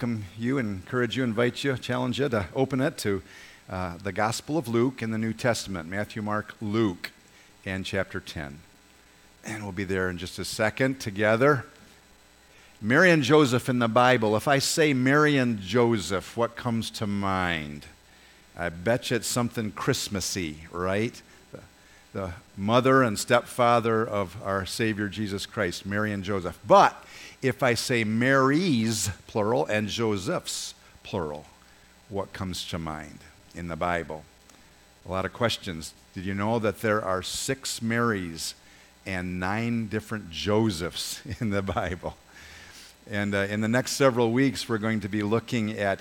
welcome you, encourage you, invite you, challenge you to open it to the Gospel of Luke in the New Testament, Matthew, Mark, Luke, and chapter 10. And we'll be there in just a second together. Mary and Joseph in the Bible. If I say Mary and Joseph, what comes to mind? I bet you it's something Christmassy, right? The mother and stepfather of our Savior Jesus Christ, Mary and Joseph. But if I say Mary's, plural, and Joseph's, plural, what comes to mind in the Bible? A lot of questions. Did you know that there are 6 Marys and 9 different Josephs in the Bible? And in the next several weeks, we're going to be looking at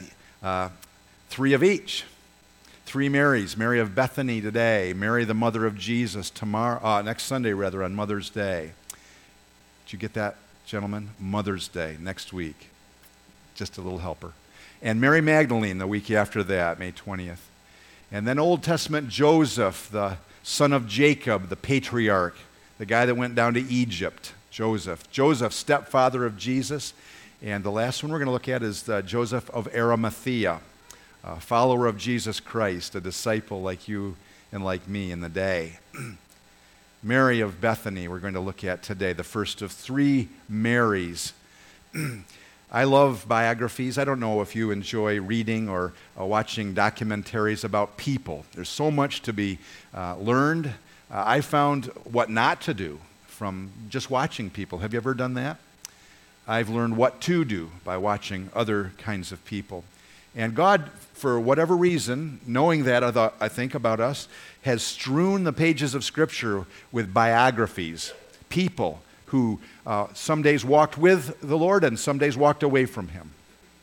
3 of each. 3 Marys. Mary of Bethany today, Mary the mother of Jesus tomorrow, next Sunday rather, on Mother's Day. Did you get that, gentlemen? Mother's Day next week. Just a little helper. And Mary Magdalene the week after that, May 20th. And then Old Testament Joseph, the son of Jacob, the patriarch, the guy that went down to Egypt, Joseph. Joseph, stepfather of Jesus. And the last one we're going to look at is Joseph of Arimathea, a follower of Jesus Christ, a disciple like you and like me in the day. Mary of Bethany we're going to look at today, the first of 3 Marys. I love biographies. I don't know if you enjoy reading or watching documentaries about people. There's so much to be learned. I found what not to do from just watching people. Have you ever done that? I've learned what to do by watching other kinds of people. And God, for whatever reason, knowing that, I think about us, has strewn the pages of Scripture with biographies, people who some days walked with the Lord and some days walked away from Him.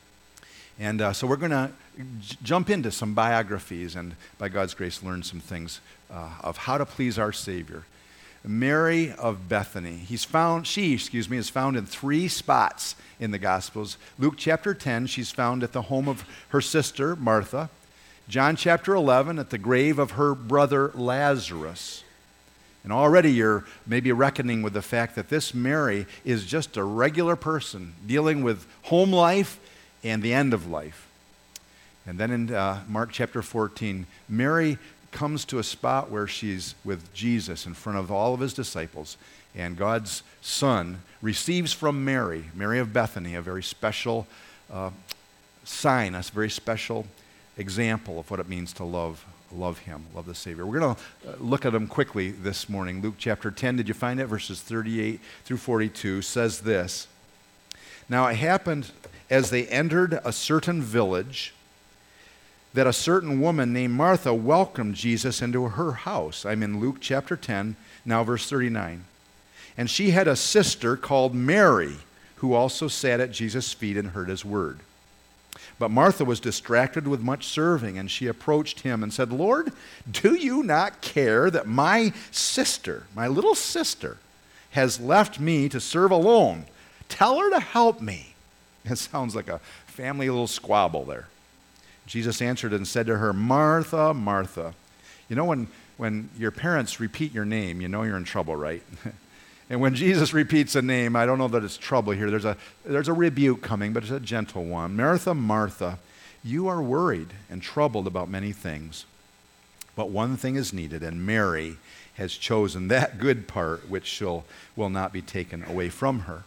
And so we're going to jump into some biographies and, by God's grace, learn some things of how to please our Savior. Mary of Bethany. She is found in 3 spots in the Gospels. Luke chapter 10, she's found at the home of her sister, Martha. John chapter 11, at the grave of her brother Lazarus. And already you're maybe reckoning with the fact that this Mary is just a regular person dealing with home life and the end of life. And then in Mark chapter 14, Mary comes to a spot where she's with Jesus in front of all of his disciples, and God's Son receives from Mary, Mary of Bethany, a very special sign, a very special example of what it means to love Him, love the Savior. We're going to look at them quickly this morning. Luke chapter 10, did you find it? Verses 38 through 42 says this. Now it happened as they entered a certain village that a certain woman named Martha welcomed Jesus into her house. I'm in Luke chapter 10, now verse 39. And she had a sister called Mary, who also sat at Jesus' feet and heard his word. But Martha was distracted with much serving, and she approached him and said, Lord, do you not care that my sister, my little sister, has left me to serve alone? Tell her to help me. It sounds like a family little squabble there. Jesus answered and said to her, Martha, Martha. You know, when your parents repeat your name, you know you're in trouble, right? And when Jesus repeats a name, I don't know that it's trouble here. There's a rebuke coming, but it's a gentle one. Martha, Martha, you are worried and troubled about many things. But one thing is needed, and Mary has chosen that good part which will not be taken away from her.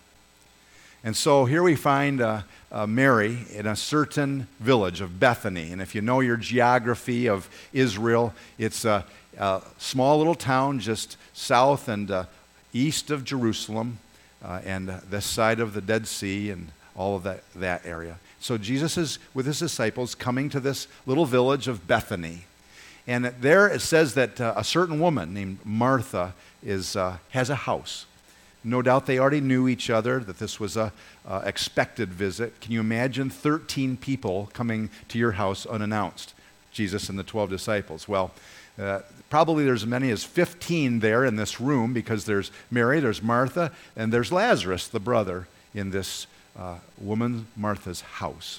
And so here we find Mary in a certain village of Bethany. And if you know your geography of Israel, it's a small little town just south and east of Jerusalem and this side of the Dead Sea and all of that area. So Jesus is with his disciples coming to this little village of Bethany. And there it says that a certain woman named Martha has a house. No doubt they already knew each other, that this was a expected visit. Can you imagine 13 people coming to your house unannounced? Jesus and the 12 disciples. Well, probably there's as many as 15 there in this room because there's Mary, there's Martha, and there's Lazarus, the brother, in this woman Martha's house.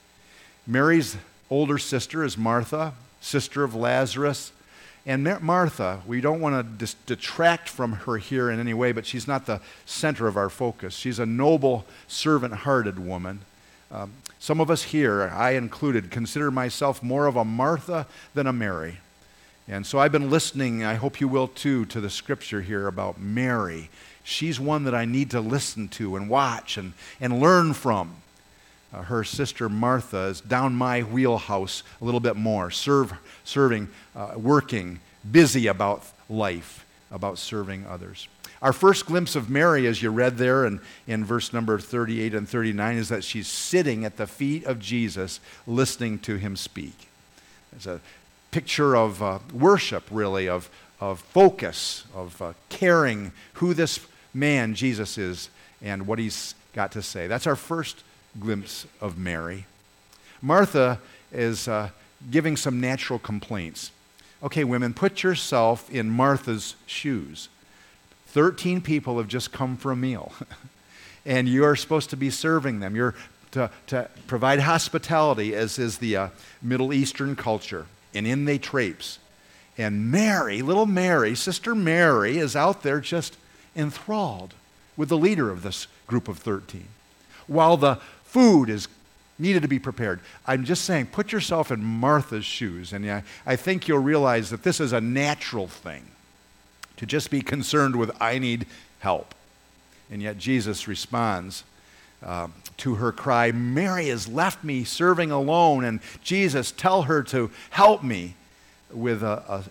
Mary's older sister is Martha, sister of Lazarus. And Martha, we don't want to detract from her here in any way, but she's not the center of our focus. She's a noble, servant-hearted woman, Some of us here, I included, consider myself more of a Martha than a Mary. And so I've been listening, I hope you will too, to the scripture here about Mary. She's one that I need to listen to and watch and learn from. Her sister Martha is down my wheelhouse a little bit more, serving, working, busy about life, about serving others. Our first glimpse of Mary, as you read there in verse number 38 and 39, is that she's sitting at the feet of Jesus listening to him speak. It's a picture of worship, really, of focus, of caring who this man Jesus is and what he's got to say. That's our first glimpse of Mary. Martha is giving some natural complaints. Okay, women, put yourself in Martha's shoes. 13 people have just come for a meal, and you are supposed to be serving them. You're to provide hospitality, as is the Middle Eastern culture, and in they traipse. And Mary, little Mary, Sister Mary, is out there just enthralled with the leader of this group of 13, while the food is needed to be prepared. I'm just saying, put yourself in Martha's shoes, and I think you'll realize that this is a natural thing, to just be concerned with, I need help. And yet Jesus responds to her cry, Mary has left me serving alone, and Jesus, tell her to help me, with a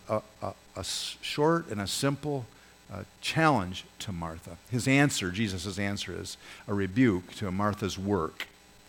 short and a simple challenge to Martha. His answer, Jesus' answer, is a rebuke to Martha's work.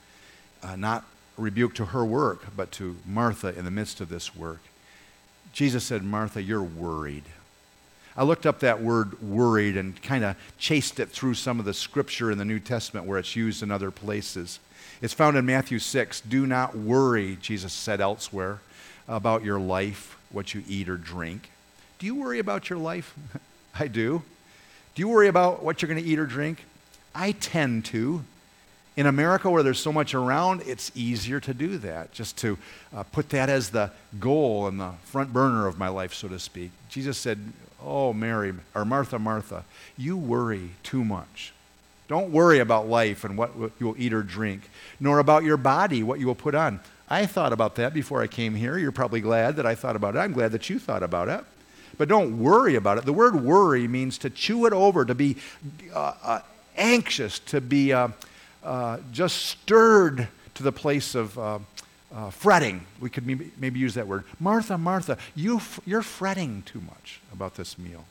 Not a rebuke to her work, but to Martha in the midst of this work. Jesus said, Martha, you're worried. I looked up that word worried and kind of chased it through some of the scripture in the New Testament where it's used in other places. It's found in Matthew 6. Do not worry, Jesus said elsewhere, about your life, what you eat or drink. Do you worry about your life? I do. Do you worry about what you're going to eat or drink? I tend to. In America, where there's so much around, it's easier to do that, just to put that as the goal and the front burner of my life, so to speak. Jesus said, oh, Mary, or Martha, Martha, you worry too much. Don't worry about life and what you will eat or drink, nor about your body, what you will put on. I thought about that before I came here. You're probably glad that I thought about it. I'm glad that you thought about it. But don't worry about it. The word worry means to chew it over, to be anxious, to be just stirred to the place of fretting. We could maybe use that word. Martha, Martha, you're fretting too much about this meal.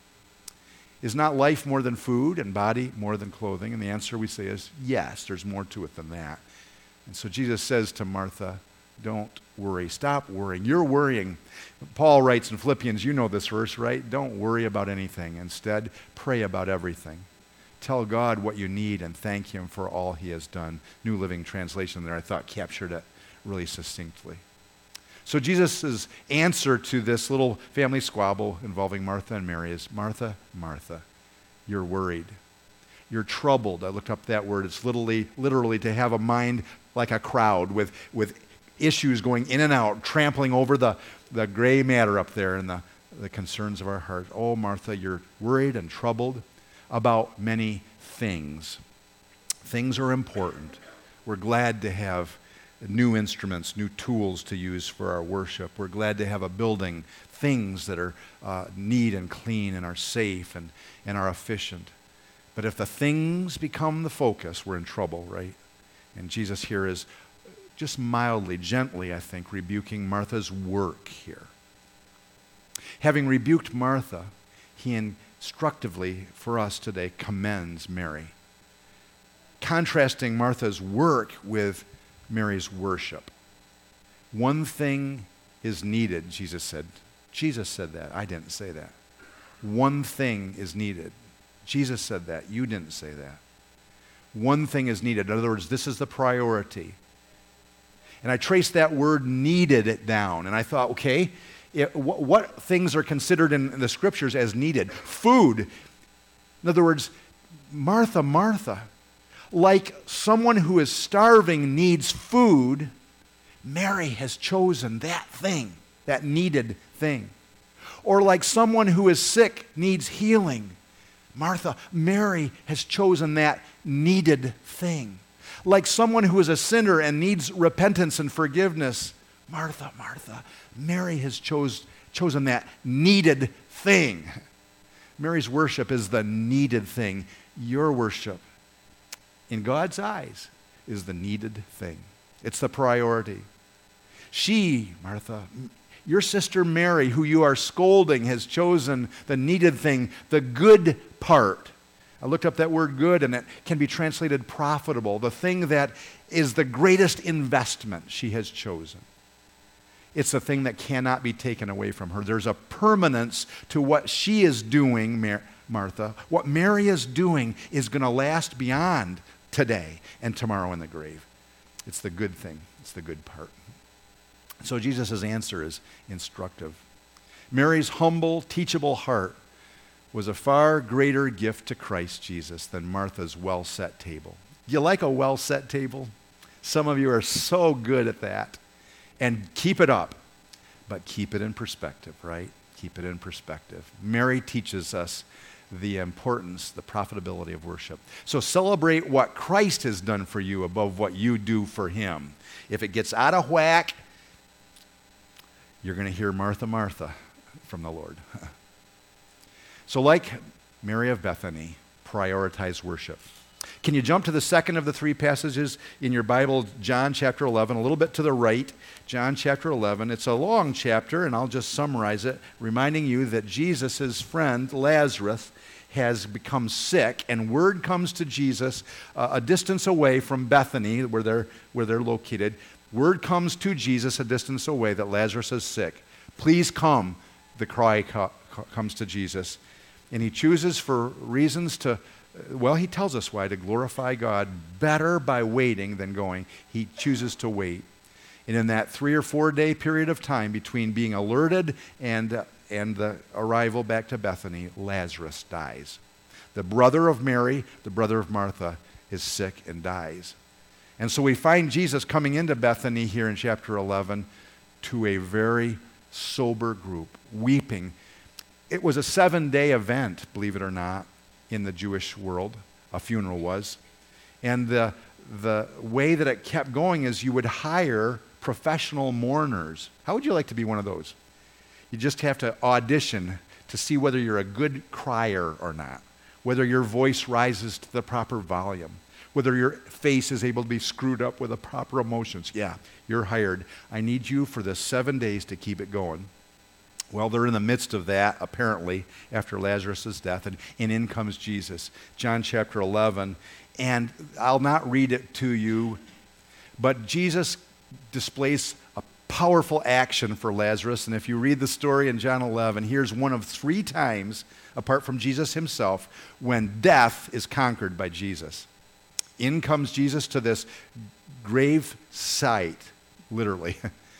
Is not life more than food and body more than clothing? And the answer we say is yes, there's more to it than that. And so Jesus says to Martha, don't worry. Stop worrying. You're worrying. Paul writes in Philippians, you know this verse, right? Don't worry about anything. Instead, pray about everything. Tell God what you need and thank him for all he has done. New Living Translation there, I thought, captured it really succinctly. So Jesus' answer to this little family squabble involving Martha and Mary is, Martha, Martha, you're worried. You're troubled. I looked up that word. It's literally to have a mind like a crowd with issues going in and out, trampling over the gray matter up there and the concerns of our heart. Oh, Martha, you're worried and troubled about many things. Things are important. We're glad to have new instruments, new tools to use for our worship. We're glad to have a building, things that are neat and clean and are safe and are efficient. But if the things become the focus, we're in trouble, right? And Jesus here is just mildly, gently, I think, rebuking Martha's work here. Having rebuked Martha, he instructively for us today commends Mary, contrasting Martha's work with Mary's worship. One thing is needed, Jesus said. Jesus said that. I didn't say that. One thing is needed. Jesus said that. You didn't say that. One thing is needed. In other words, this is the priority. And I traced that word needed it down. And I thought, okay, what things are considered in the scriptures as needed? Food. In other words, Martha, Martha, like someone who is starving needs food, Mary has chosen that thing, that needed thing. Or like someone who is sick needs healing, Mary has chosen that needed thing. like someone who is a sinner and needs repentance and forgiveness. Martha, Martha, Mary has chosen that needed thing. Mary's worship is the needed thing. Your worship, in God's eyes, is the needed thing. It's the priority. She, Martha, your sister Mary, who you are scolding, has chosen the needed thing, the good part. I looked up that word good, and it can be translated profitable, the thing that is the greatest investment she has chosen. It's a thing that cannot be taken away from her. There's a permanence to what she is doing, Martha. What Mary is doing is going to last beyond today and tomorrow in the grave. It's the good thing. It's the good part. So Jesus' answer is instructive. Mary's humble, teachable heart was a far greater gift to Christ Jesus than Martha's well-set table. Do you like a well-set table? Some of you are so good at that. And keep it up, but keep it in perspective, right? Keep it in perspective. Mary teaches us the importance, the profitability of worship. So celebrate what Christ has done for you above what you do for him. If it gets out of whack, you're going to hear Martha, Martha from the Lord. So like Mary of Bethany, prioritize worship. Can you jump to the second of the three passages in your Bible, John chapter 11, a little bit to the right, John chapter 11. It's a long chapter, and I'll just summarize it, reminding you that Jesus' friend, Lazarus, has become sick, and word comes to Jesus a distance away from Bethany, where they're located. Word comes to Jesus a distance away that Lazarus is sick. Please come, the cry comes to Jesus. And he chooses for reasons to, well, he tells us why, to glorify God better by waiting than going. He chooses to wait. And in that 3 or 4 day period of time between being alerted and the arrival back to Bethany, Lazarus dies. The brother of Mary, the brother of Martha, is sick and dies. And so we find Jesus coming into Bethany here in chapter 11 to a very sober group, weeping. It was a 7-day event, believe it or not, in the Jewish world. A funeral was. And the way that it kept going is you would hire professional mourners. How would you like to be one of those? You just have to audition to see whether you're a good crier or not, whether your voice rises to the proper volume, whether your face is able to be screwed up with the proper emotions. Yeah, you're hired. I need you for the 7 days to keep it going. Well, they're in the midst of that, apparently, after Lazarus' death, and in comes Jesus. John chapter 11, and I'll not read it to you, but Jesus displays a powerful action for Lazarus, and if you read the story in John 11, here's one of 3 times, apart from Jesus himself, when death is conquered by Jesus. In comes Jesus to this grave site, literally,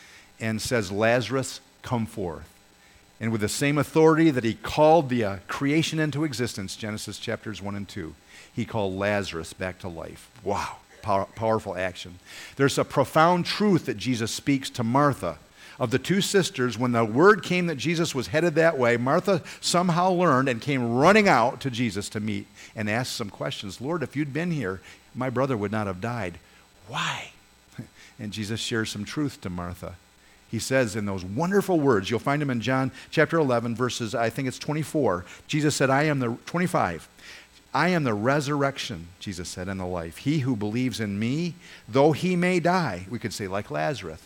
and says, Lazarus, come forth. And with the same authority that he called the creation into existence, Genesis chapters 1 and 2, he called Lazarus back to life. Wow, powerful action. There's a profound truth that Jesus speaks to Martha. Of the 2 sisters, when the word came that Jesus was headed that way, Martha somehow learned and came running out to Jesus to meet and ask some questions. Lord, if you'd been here, my brother would not have died. Why? And Jesus shares some truth to Martha. He says in those wonderful words, you'll find them in John chapter 11, verses, I think it's 24. Jesus said, 25. I am the resurrection, Jesus said, and the life. He who believes in me, though he may die, we could say like Lazarus,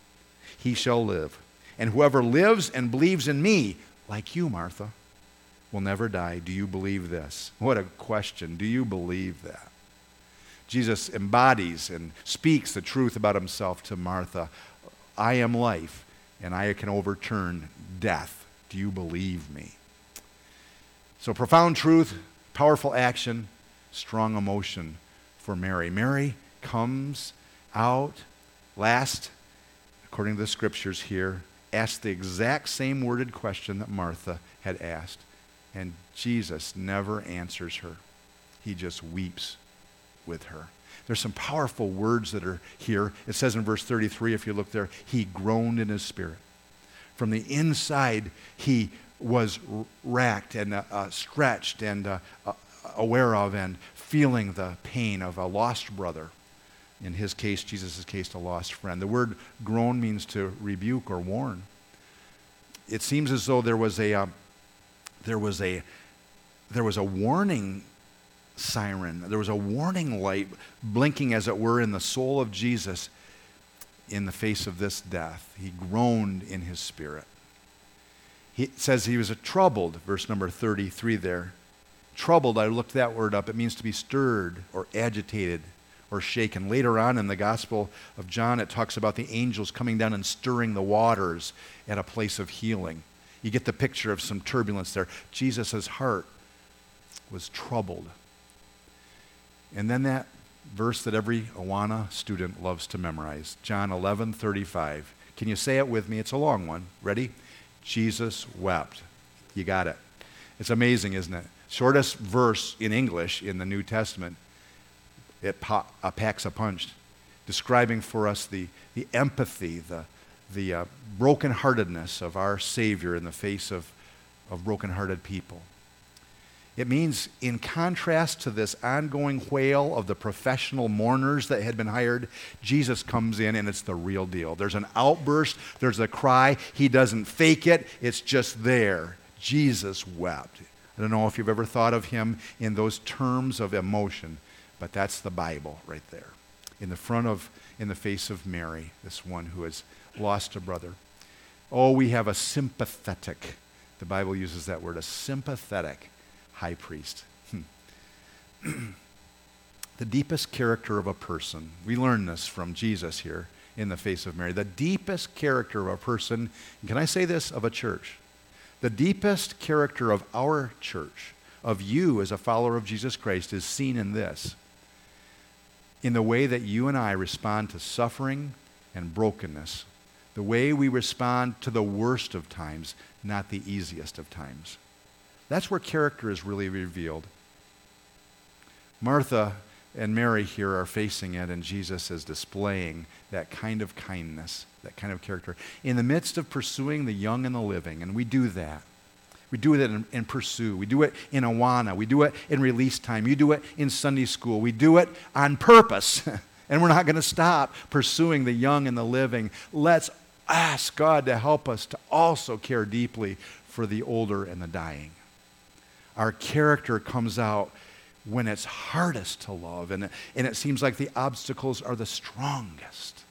he shall live. And whoever lives and believes in me, like you, Martha, will never die. Do you believe this? What a question. Do you believe that? Jesus embodies and speaks the truth about himself to Martha. I am life, and I can overturn death. Do you believe me? So profound truth, powerful action, strong emotion for Mary. Mary comes out last, according to the scriptures here, asked the exact same worded question that Martha had asked, and Jesus never answers her. He just weeps with her. There's some powerful words that are here. It says in verse 33, if you look there, he groaned in his spirit. From the inside, he was racked and stretched and aware of and feeling the pain of a lost brother, In his case, Jesus' case, a lost friend. The word groan means to rebuke or warn. It seems as though there was a warning siren. There was a warning light blinking, as it were, in the soul of Jesus in the face of this death. He groaned in his spirit. He says he was troubled, verse number 33 there. Troubled, I looked that word up. It means to be stirred or agitated or shaken. Later on in the Gospel of John, it talks about the angels coming down and stirring the waters at a place of healing. You get the picture of some turbulence there. Jesus' heart was troubled. And then that verse that every Awana student loves to memorize, John 11:35. Can you say it with me? It's a long one. Ready? Jesus wept. You got it. It's amazing, isn't it? Shortest verse in English in the New Testament. It packs a punch, describing for us the empathy, the brokenheartedness of our Savior in the face of brokenhearted people. It means, in contrast to this ongoing wail of the professional mourners that had been hired, Jesus comes in and it's the real deal. There's an outburst, there's a cry. He doesn't fake it, it's just there. Jesus wept. I don't know if you've ever thought of him in those terms of emotion, but that's the Bible right there. In the face of Mary, this one who has lost a brother. Oh, we have a sympathetic, the Bible uses that word, a sympathetic high priest. The deepest character of a person, we learn this from Jesus here in the face of Mary. The deepest character of a person, and can I say this, of a church? The deepest character of our church, of you as a follower of Jesus Christ, is seen in this. In the way that you and I respond to suffering and brokenness. The way we respond to the worst of times, not the easiest of times. That's where character is really revealed. Martha and Mary here are facing it, and Jesus is displaying that kind of kindness, that kind of character, in the midst of pursuing the young and the living, and we do that. We do it in Pursue. We do it in Awana. We do it in Release Time. You do it in Sunday school. We do it on purpose, and we're not going to stop pursuing the young and the living. Let's ask God to help us to also care deeply for the older and the dying. Our character comes out when it's hardest to love, and it seems like the obstacles are the strongest.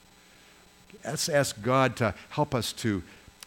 Let's ask God to help us to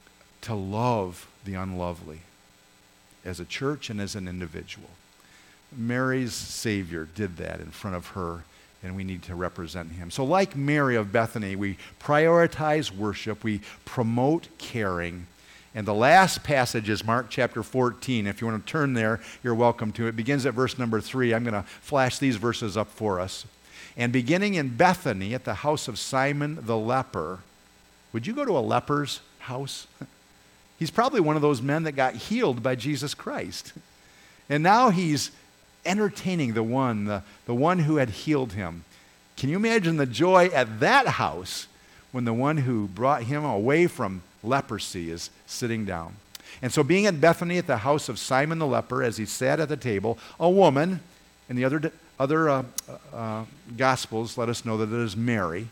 love the unlovely as a church and as an individual. Mary's Savior did that in front of her, and we need to represent him. So like Mary of Bethany, we prioritize worship, we promote caring. And the last passage is Mark chapter 14. If you want to turn there, you're welcome to. It begins at verse number 3. I'm going to flash these verses up for us. And beginning in Bethany at the house of Simon the leper. Would you go to a leper's house? He's probably one of those men that got healed by Jesus Christ. And now he's entertaining the one who had healed him. Can you imagine the joy at that house when the one who brought him away from leprosy is sitting down? And so being at Bethany at the house of Simon the leper, as he sat at the table, a woman, and the other Gospels let us know that it is Mary,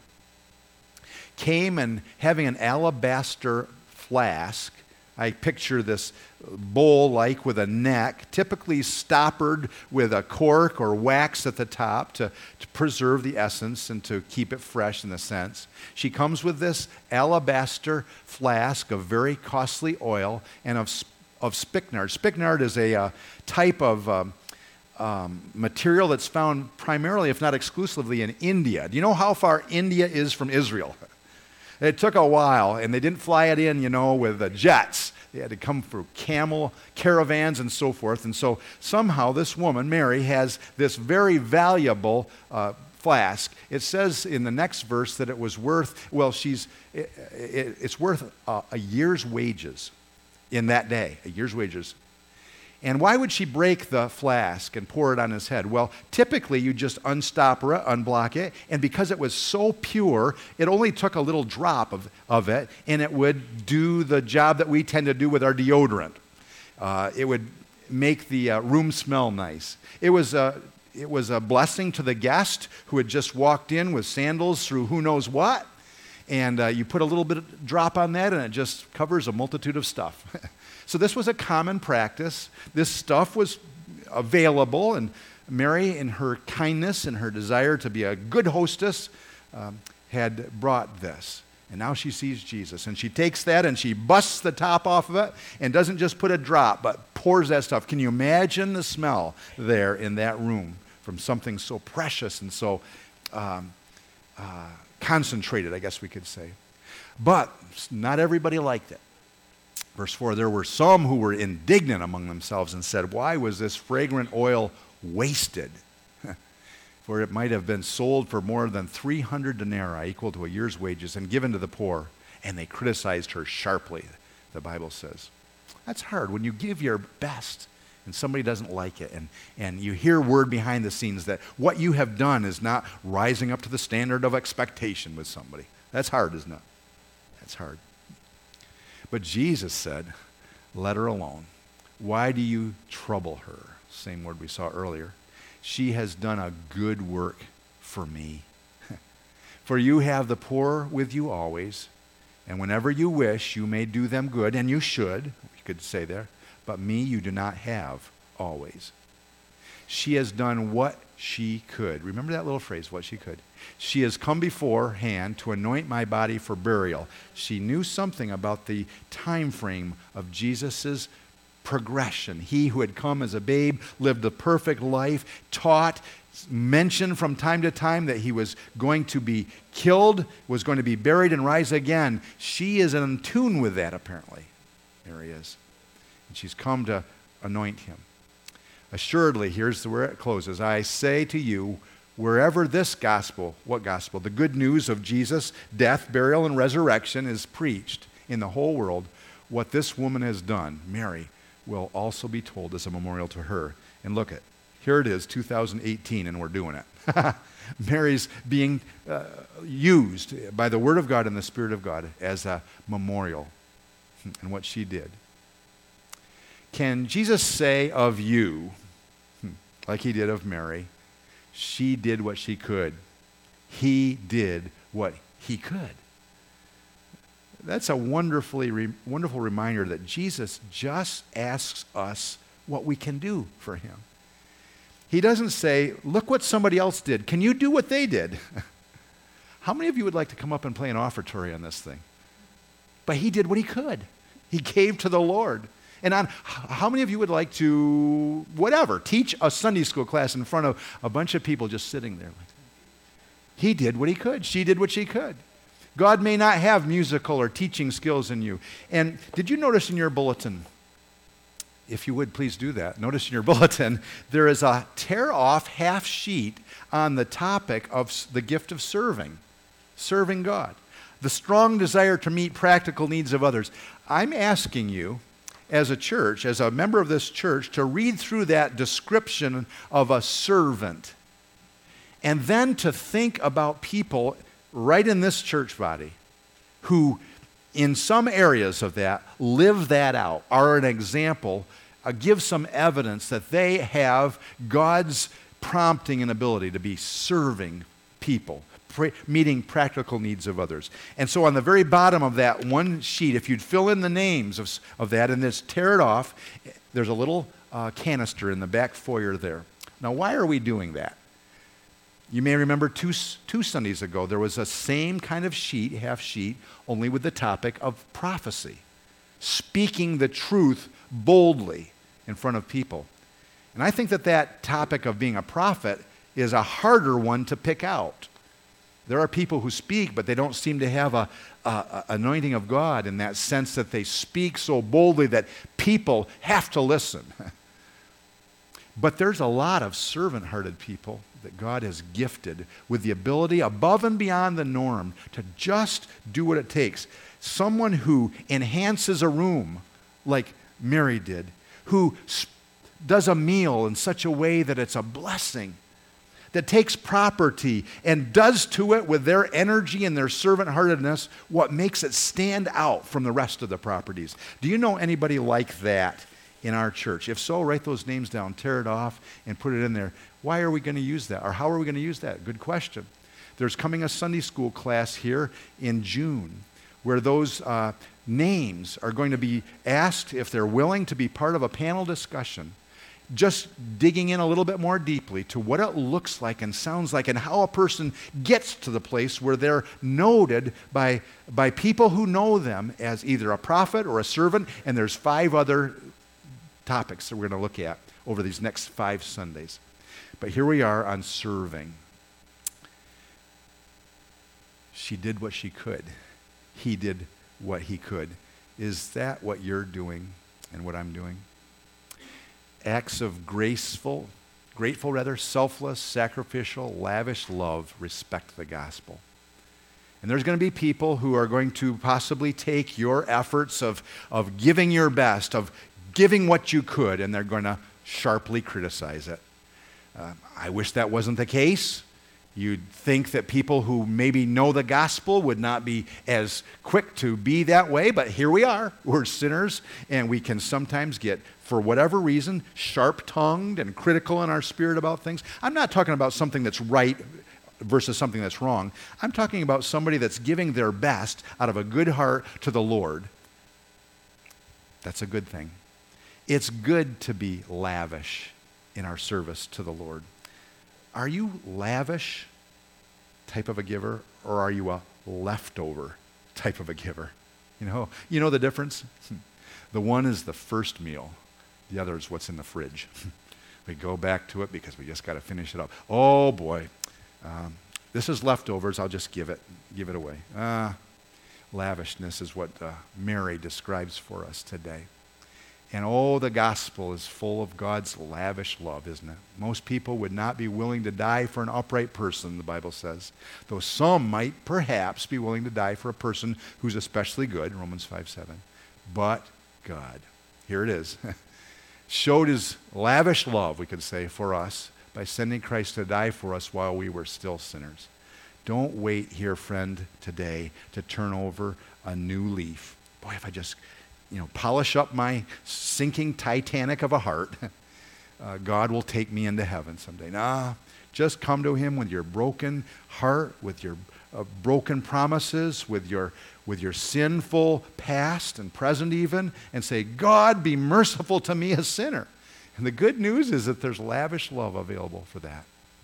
came and having an alabaster flask. I picture this bowl-like with a neck, typically stoppered with a cork or wax at the top to preserve the essence and to keep it fresh in the sense. She comes with this alabaster flask of very costly oil and of spikenard. Spikenard is a type of material that's found primarily, if not exclusively, in India. Do you know how far India is from Israel? It took a while, and they didn't fly it in, with jets. They had to come through camel caravans and so forth. And so somehow this woman, Mary, has this very valuable flask. It says in the next verse that it was worth, it's worth a year's wages in that day, a year's wages. And why would she break the flask and pour it on his head? Well, typically you just unstopper it, unblock it, and because it was so pure, it only took a little drop of it, and it would do the job that we tend to do with our deodorant. It would make the room smell nice. It was it was a blessing to the guest who had just walked in with sandals through who knows what. And you put a little bit of drop on that and it just covers a multitude of stuff. So this was a common practice. This stuff was available, and Mary, in her kindness and her desire to be a good hostess, had brought this. And now she sees Jesus, and she takes that and she busts the top off of it and doesn't just put a drop, but pours that stuff. Can you imagine the smell there in that room from something so precious and so concentrated, I guess we could say. But not everybody liked it. Verse 4, there were some who were indignant among themselves and said, why was this fragrant oil wasted? For it might have been sold for more than 300 denarii, equal to a year's wages, and given to the poor. And they criticized her sharply, the Bible says. That's hard when you give your best and somebody doesn't like it, and you hear word behind the scenes that what you have done is not rising up to the standard of expectation with somebody. That's hard, isn't it? That's hard. But Jesus said, let her alone. Why do you trouble her? Same word we saw earlier. She has done a good work for me. For you have the poor with you always, and whenever you wish, you may do them good, and you should, you could say there, but me you do not have always. She has done what she could. Remember that little phrase, what she could. She has come beforehand to anoint my body for burial. She knew something about the time frame of Jesus' progression. He who had come as a babe, lived a perfect life, taught, mentioned from time to time that he was going to be killed, was going to be buried and rise again. She is in tune with that, apparently. There he is. And she's come to anoint him. Assuredly, here's where it closes. I say to you, wherever this gospel, what gospel? The good news of Jesus' death, burial, and resurrection is preached in the whole world, what this woman has done, Mary, will also be told as a memorial to her. And look at, here it is, 2018, and we're doing it. Mary's being used by the Word of God and the Spirit of God as a memorial and what she did. Can Jesus say of you, like he did of Mary, she did what she could. He did what he could. That's a wonderful reminder that Jesus just asks us what we can do for him. He doesn't say, look what somebody else did. Can you do what they did? How many of you would like to come up and play an offertory on this thing? But he did what he could. He gave to the Lord. And how many of you would like to, teach a Sunday school class in front of a bunch of people just sitting there like that? He did what he could. She did what she could. God may not have musical or teaching skills in you. And did you notice in your bulletin, if you would please do that, notice in your bulletin, there is a tear-off half sheet on the topic of the gift of serving God. The strong desire to meet practical needs of others. I'm asking you, as a church, as a member of this church, to read through that description of a servant and then to think about people right in this church body who, in some areas of that, live that out, are an example, give some evidence that they have God's prompting and ability to be serving people, meeting practical needs of others. And so on the very bottom of that one sheet, if you'd fill in the names of that and just tear it off, there's a little canister in the back foyer there. Now, why are we doing that? You may remember two Sundays ago, there was a same kind of sheet, half sheet, only with the topic of prophecy, speaking the truth boldly in front of people. And I think that topic of being a prophet is a harder one to pick out. There are people who speak, but they don't seem to have a anointing of God in that sense that they speak so boldly that people have to listen. But there's a lot of servant-hearted people that God has gifted with the ability above and beyond the norm to just do what it takes. Someone who enhances a room like Mary did, who does a meal in such a way that it's a blessing, that takes property and does to it with their energy and their servant-heartedness what makes it stand out from the rest of the properties. Do you know anybody like that in our church? If so, write those names down, tear it off, and put it in there. Why are we going to use that? Or how are we going to use that? Good question. There's coming a Sunday school class here in June where those names are going to be asked if they're willing to be part of a panel discussion, just digging in a little bit more deeply to what it looks like and sounds like and how a person gets to the place where they're noted by people who know them as either a prophet or a servant, and there's 5 other topics that we're going to look at over these next 5 Sundays. But here we are on serving. She did what she could. He did what he could. Is that what you're doing and what I'm doing? Acts of grateful, selfless, sacrificial, lavish love respect the gospel. And there's going to be people who are going to possibly take your efforts of giving your best, of giving what you could, and they're going to sharply criticize it. I wish that wasn't the case. You'd think that people who maybe know the gospel would not be as quick to be that way, but here we are. We're sinners, and we can sometimes get, for whatever reason, sharp-tongued and critical in our spirit about things. I'm not talking about something that's right versus something that's wrong. I'm talking about somebody that's giving their best out of a good heart to the Lord. That's a good thing. It's good to be lavish in our service to the Lord. Are you lavish type of a giver, or are you a leftover type of a giver? You know the difference? The one is the first meal. The other is what's in the fridge. We go back to it because we just got to finish it up. Oh boy, this is leftovers. I'll just give it away. Lavishness is what Mary describes for us today. And the gospel is full of God's lavish love, isn't it? Most people would not be willing to die for an upright person, the Bible says. Though some might perhaps be willing to die for a person who's especially good, Romans 5:7. But God, here it is, showed his lavish love, we could say, for us by sending Christ to die for us while we were still sinners. Don't wait here, friend, today to turn over a new leaf. Boy, if I just polish up my sinking Titanic of a heart, God will take me into heaven someday. Nah, just come to him with your broken heart, with your broken promises, with your sinful past and present even, and say, God, be merciful to me, a sinner. And the good news is that there's lavish love available for that.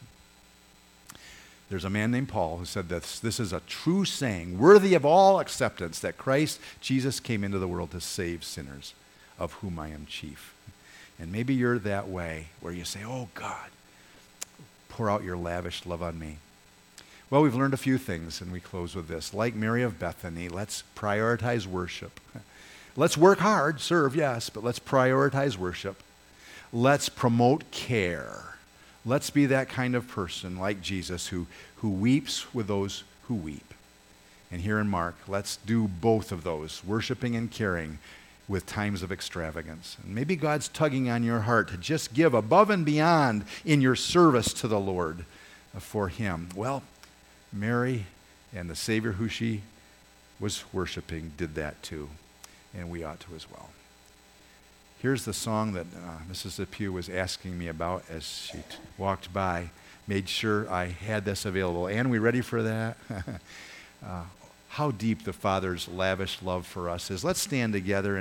There's a man named Paul who said this is a true saying, worthy of all acceptance, that Christ Jesus came into the world to save sinners, of whom I am chief. And maybe you're that way, where you say, oh God, pour out your lavish love on me. Well, we've learned a few things, and we close with this. Like Mary of Bethany, let's prioritize worship. Let's work hard, serve, yes, but let's prioritize worship. Let's promote care. Let's be that kind of person like Jesus who weeps with those who weep. And here in Mark, let's do both of those, worshiping and caring with times of extravagance. And maybe God's tugging on your heart to just give above and beyond in your service to the Lord for him. Well, Mary and the Savior who she was worshiping did that too, and we ought to as well. Here's the song that Mrs. Depew was asking me about as she walked by. Made sure I had this available. Ann, we ready for that? How deep the Father's lavish love for us is. Let's stand together.